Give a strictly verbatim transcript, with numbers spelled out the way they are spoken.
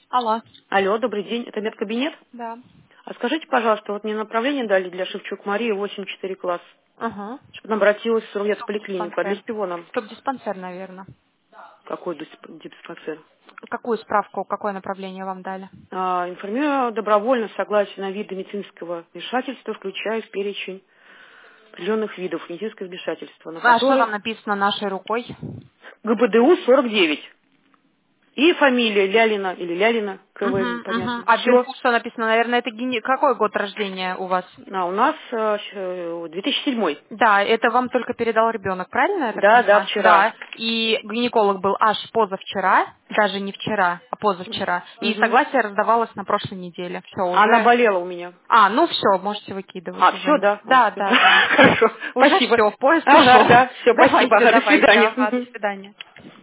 Алло. Алло, добрый день. Это медкабинет? Да. А скажите, пожалуйста, вот мне направление дали для Шевчук Марии восемь четыре класс. Угу. Чтобы она обратилась в Сурвет в поликлинику. А для Стоп-диспансер. чего нам? Стоп-диспансер, наверное. Какой дисп- диспансер? Какую справку, какое направление вам дали? А, информирую о добровольном согласии на виды медицинского вмешательства, включая в перечень определенных видов медицинского вмешательства, на А что которые там написано нашей рукой? ГБДУ сорок девять. И фамилия Лялина или Лялина, Угу, КВ, угу. непонятно. А Все. вверху что написано? Наверное, это гине... Какой год рождения у вас? А у нас э, щ- две тысячи седьмой. Да, это вам только передал ребенок, правильно я так Да, да, понимаю? вчера. Да. И гинеколог был аж позавчера, даже не вчера, а позавчера. И Мгм. согласие раздавалось на прошлой неделе. Все, Она уже. болела у меня. А, ну все, можете выкидывать А, все, уже. да? А, Да, всё. да, да. Хорошо, Уже спасибо. все, поезд Ага, ушел. да, все, спасибо. Давайте, Ага, до давайте, свидания. ага, до Мгм. свидания.